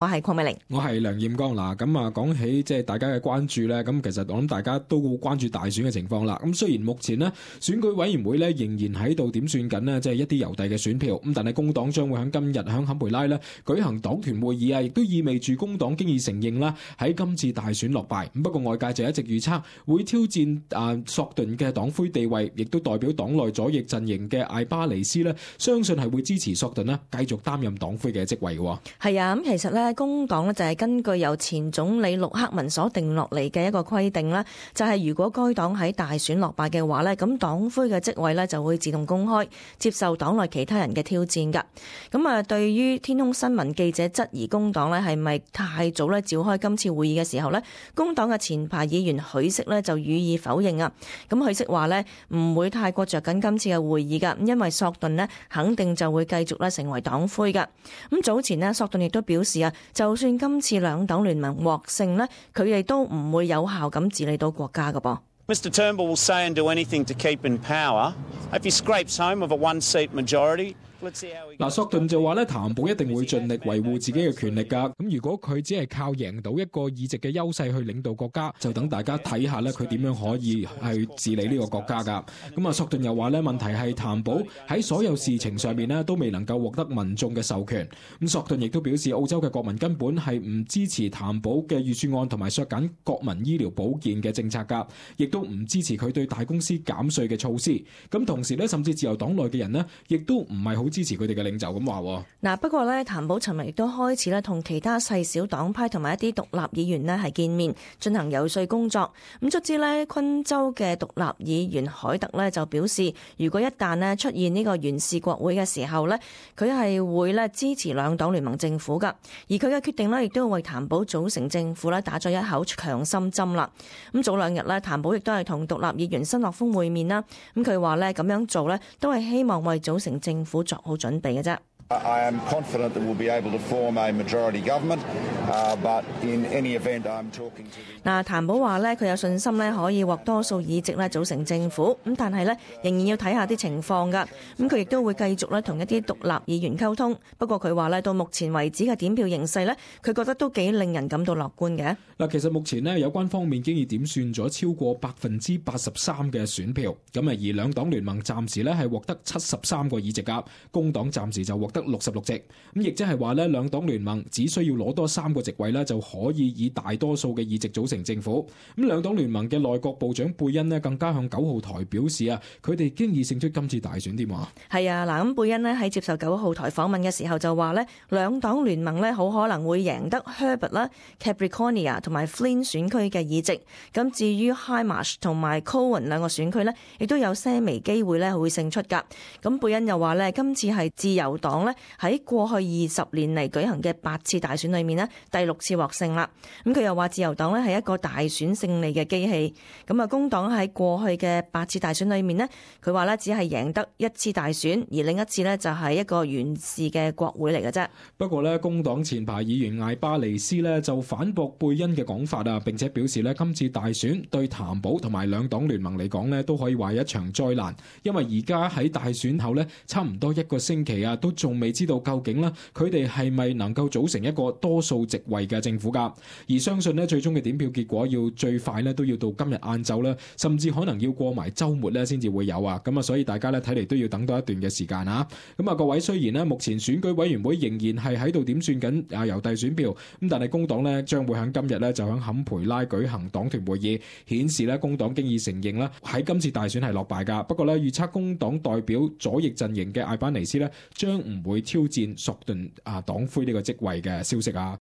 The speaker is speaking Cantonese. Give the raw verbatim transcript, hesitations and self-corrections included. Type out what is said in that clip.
我係鄺美玲， 我係梁艷剛。嗱，咁啊，講起即係大家嘅關注咧，咁其實我諗大家都好關注大選嘅情況啦。咁雖然目前呢選舉委員會咧仍然喺度點算緊呢，即係一啲郵遞嘅選票，咁但係工黨將會喺今日喺坎培拉咧舉行黨團會議啊，亦都意味住工黨經已承認啦喺今次大選落敗。咁不過外界就一直預測會挑戰啊索頓嘅黨魁地位，亦都代表黨內左翼陣營嘅艾巴尼斯呢，相信係會支持索頓呢繼續擔任黨魁嘅職位嘅。 係啊，咁其實咧工黨呢就係根據由前總理陸克文所定落嚟嘅一個規定啦，就係如果該黨喺大選落敗嘅話呢，咁黨魁嘅職位呢就會自動公開，接受黨內其他人嘅挑戰㗎。咁啊，對於天空新聞記者質疑工黨呢係咪太早咧召開今次會議嘅時候呢，工黨嘅前排議員許適呢就予以否認啊。咁許適話呢唔會太過着緊今次嘅會議㗎，因為索頓呢肯定就會繼續咧成為黨魁㗎。咁早前呢，索頓亦都表示啊，就算今次兩黨聯盟獲勝呢，佢哋都唔會有效咁治理到國家㗎噃。 Mister Turnbull will say and do anything to keep in power. If he scrapes home of a one-seat majority, let's see how he goes. 嗱，索頓就話咧，譚寶一定會盡力維護自己嘅權力㗎。咁如果佢只係靠贏到一個議席嘅優勢去領導國家，就等大家睇下咧，佢點樣可以去治理呢個國家㗎。咁啊，索頓又話咧，問題係譚寶喺所有事情上面咧都未能夠獲得民眾嘅授權。咁索頓亦都表示，澳洲嘅國民根本係唔支持譚寶嘅預算案同埋削減國民醫療保健嘅政策㗎，亦都唔支持佢對大公司減稅嘅措施。咁同時咧，甚至自由黨內嘅人呢，亦都唔係好支持佢哋嘅領袖咁話。 嗱，不過咧，譚寶尋日亦都開始咧同其他細小黨派同埋一啲獨立議員呢係見面，進行遊說工作。咁卒之咧，昆州嘅獨立議員凱特咧就表示，如果一旦呢出現呢個懸峙國會嘅時候呢，佢係會咧支持兩黨聯盟政府㗎。而佢嘅決定呢，亦都為譚寶組成政府咧打咗一口強心針啦。咁早兩日呢，譚寶亦都係同獨立議員辛樂峰會面啦。咁佢話呢，咁樣做呢，都係希望為組成政府作好準備嘅啫。 I am confident that we'll be able to form a majority government, uh, but in any event, I'm talking to the... 嗱，譚寶話咧，佢有信心咧可以獲多數議席咧組成政府，咁但係咧仍然要睇下啲情況㗎。咁佢亦都會繼續咧同一啲獨立議員溝通。不過佢話咧，到目前為止嘅點票形勢咧，佢覺得都幾令人感到樂觀嘅。 嗱，其實目前呢，有關方面經已點算咗超過百分之八十三嘅選票，咁啊而兩黨聯盟暫時咧係獲得七十三個議席㗎，工黨暫時就獲得六十六席，咁亦即係話咧，兩黨聯盟只需要攞多三個席位咧，就可以以大多數嘅議席組成政府。咁兩黨聯盟嘅內閣部長貝恩呢，更加向九號台表示啊，佢哋經已勝出今次大選添啊。 係啊，嗱，咁貝恩呢喺接受九號台訪問嘅時候就話咧，兩黨聯盟咧好可能會贏得 Herbert 啦、Capricornia 同埋 Flynn 選區嘅議席。咁至於 Hindmarsh 同埋 Cowan 兩個選區呢，亦都有些微機會咧會勝出㗎。咁貝恩又話咧，今次係自由黨咧喺過去二十年嚟舉行嘅八次大選裏面呢，第六次獲勝啦。咁佢又話自由黨呢係一個大選勝利嘅機器。咁啊，工黨喺過去嘅八次大選裏面呢，佢話呢只係贏得一次大選，而另一次呢就係一個懸峙嘅國會嚟嘅啫。 不過呢，工黨前排議員艾巴尼斯呢就反駁貝恩嘅講法啊，並且表示呢今次大選對譚寶同埋兩黨聯盟嚟講呢都可以話係一場災難，因為而家喺大選後呢，差唔多一個星期啊，都仲未知道究竟呢佢哋係咪能夠組成一個多數席位嘅政府㗎。而相信呢最終嘅點票結果要最快呢都要到今日晏晝啦，甚至可能要過埋週末呢先至會有啊。咁啊，所以大家呢睇嚟都要等多一段嘅時間啊。咁啊，各位，雖然呢目前選舉委員會仍然係喺度點算緊啊郵遞選票，咁但係工黨呢將會喺今日呢就喺坎培拉舉行黨團會議，顯示呢工黨經已承認啦喺今次大選係落敗㗎。不過呢，預測工黨代表左翼陣營嘅艾班尼斯呢將唔會挑戰索頓啊黨魁呢個職位嘅消息啊。